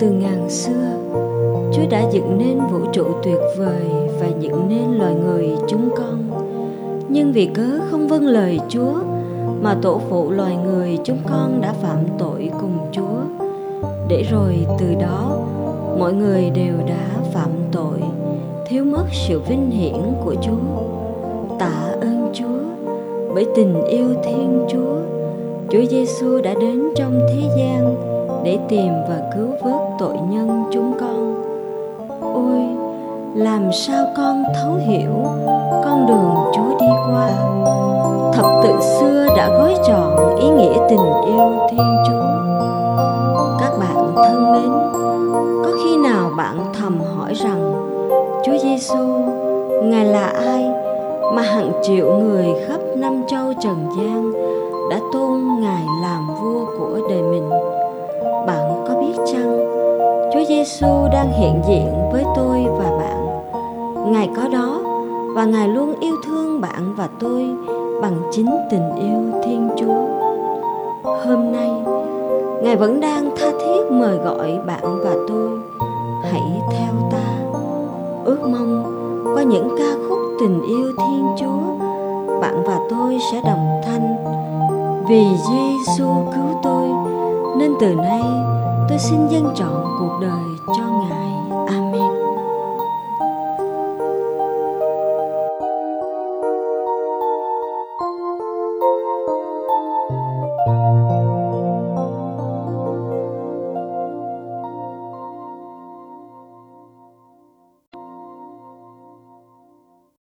từ ngàn xưa, Chúa đã dựng nên vũ trụ tuyệt vời và dựng nên loài người chúng con. Nhưng vì cớ không vâng lời Chúa mà tổ phụ loài người chúng con đã phạm tội cùng Chúa. Để rồi từ đó mọi người đều đã phạm tội, thiếu mất sự vinh hiển của Chúa. Tạ ơn Chúa, bởi tình yêu Thiên Chúa, Chúa Giêsu đã đến trong thế gian để tìm và cứu vớt tội nhân chúng con. Ôi, làm sao con thấu hiểu con đường Chúa đi qua. Thập tự xưa đã gói trọn ý nghĩa tình yêu Thiên Chúa. Các bạn thân mến, có khi nào bạn thầm hỏi rằng Chúa Giêsu, Ngài là ai mà hàng triệu người khắp năm châu trần gian đã tôn Ngài làm vua của đời mình? Bạn có biết chăng, Chúa Giêsu đang hiện diện với tôi và bạn. Ngài có đó và Ngài luôn yêu thương bạn và tôi bằng chính tình yêu Thiên Chúa. Hôm nay, Ngài vẫn đang tha thiết mời gọi bạn và tôi, hãy theo ta. Ước mong qua những ca khúc tình yêu Thiên Chúa, bạn và tôi sẽ đồng thanh: vì Giêsu cứu tôi, nên từ nay tôi xin dâng trọn cuộc đời cho Ngài.